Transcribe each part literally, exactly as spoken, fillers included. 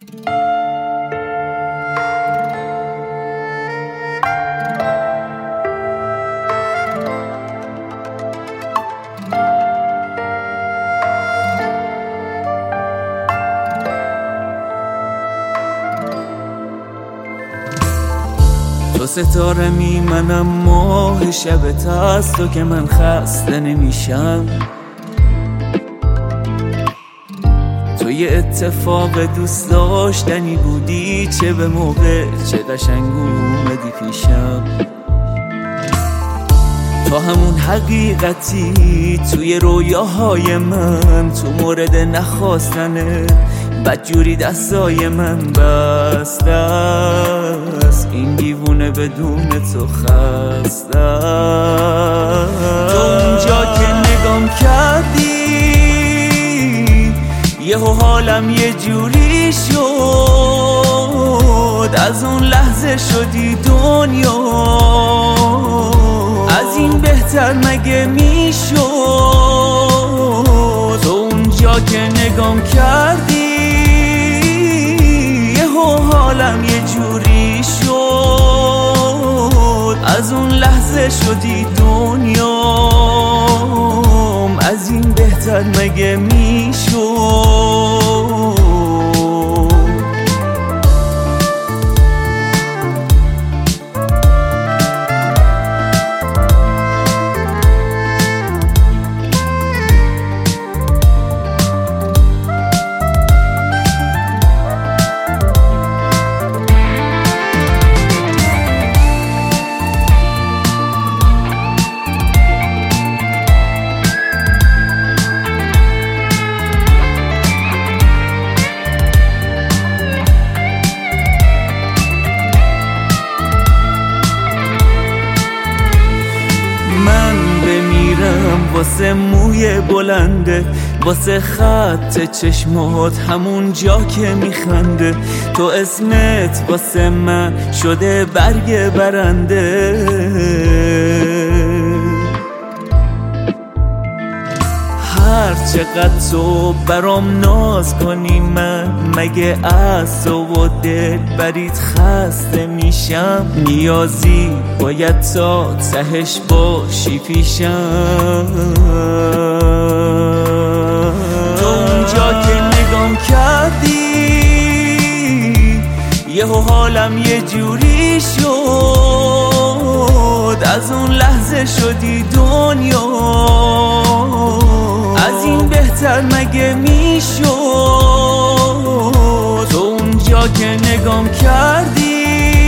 تو ستاره می منم ماه شبت از تو که من خسته نمیشم. تو یه اتفاق دوست داشتنی بودی، چه به موقع چه قشنگ اومدی پیشم. تو همون حقیقتی توی رویاهای من، تو مورد نخواستنه بدجوری دستای من بسته است. این دیوونه بدون تو خسته است. تو اونجا که نگام کردی یهو حالم یه جوری شد، از اون لحظه شدی دنیا. از این بهتر مگه میشد؟ تو اونجا که نگام کردی یهو حالم یه جوری شد، از اون لحظه شدی دنیام. از این بهتر مگه میشد؟ واسه موی بلنده، واسه خط چشمات همون جا که میخنده. تو اسمت واسه من شده برگ برنده. هر چقدر تو برام ناز کنی من مگه از تو و دل برید خسته میشم. نیازی باید تا تهش باشی پیشم. تو اونجا که نگام کردی یهو حالم یه جوری شد، از اون لحظه شدی دنیا. از این بهتر مگه میشد؟ تو اونجا که نگام کردی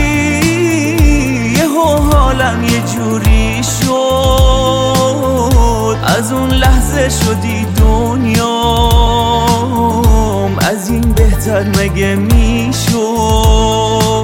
یهو حالم یه جوری شد، از اون لحظه شدی دنیام. از این بهتر مگه میشد؟